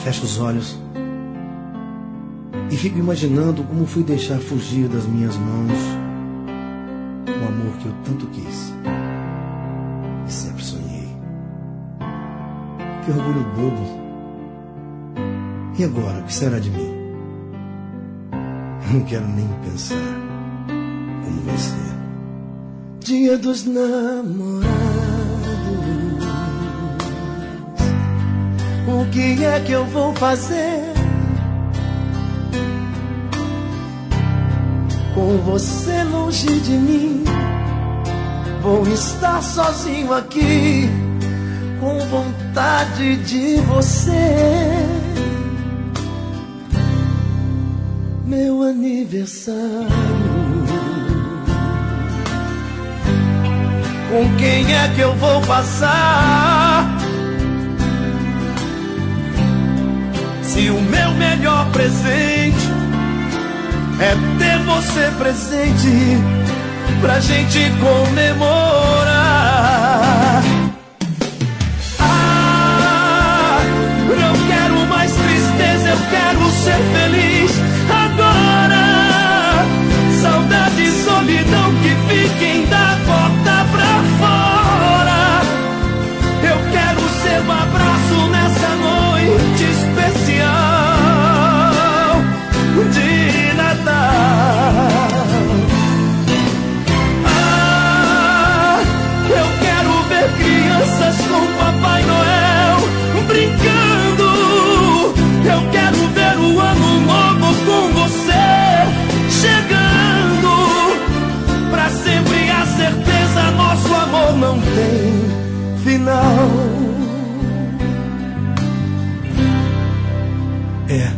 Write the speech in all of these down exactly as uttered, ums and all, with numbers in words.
fecho os olhos e fico imaginando como fui deixar fugir das minhas mãos o amor que eu tanto quis e sempre sonhei. Que orgulho bobo. E agora, o que será de mim? Não quero nem pensar como vai ser. Dia dos namorados, o que é que eu vou fazer? Com você longe de mim, vou estar sozinho aqui, com vontade de você. Meu aniversário, com quem é que eu vou passar? Se o meu melhor presente é ter você presente pra gente comemorar. Ah, não quero mais tristeza, eu quero ser feliz agora. Saudade e solidão que fiquem da porta pra fora. Eu quero ser um abraço nessa noite especial de Natal. Ah, eu quero ver crianças com Papai Noel brincando. Eu quero ver o ano novo com você chegando. Pra sempre a certeza, nosso amor não tem final. É,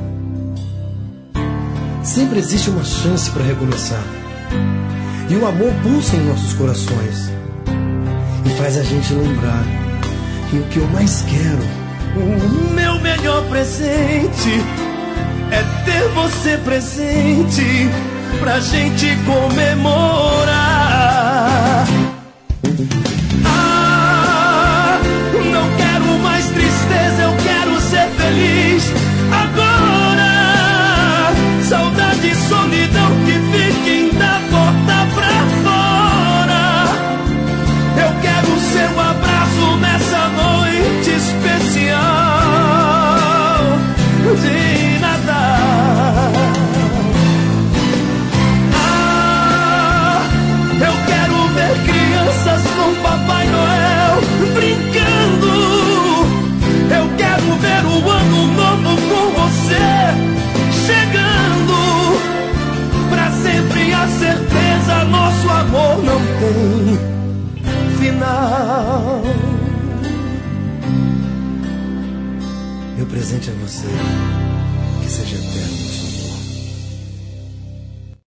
sempre existe uma chance para recomeçar. E o amor pulsa em nossos corações e faz a gente lembrar que o que eu mais quero, o meu melhor presente, é ter você presente pra gente comemorar. Ah, não quero mais tristeza, eu quero ser feliz agora. Saudade e solidão que fiquem da porta pra fora. Eu quero ser um abraço nessa noite especial de Natal. Ah, eu quero ver crianças com Papai Noel brincando. Eu quero ver o ano novo com você chegando. Pra sempre a certeza, nosso amor não tem final. Meu presente a você, que seja eterno.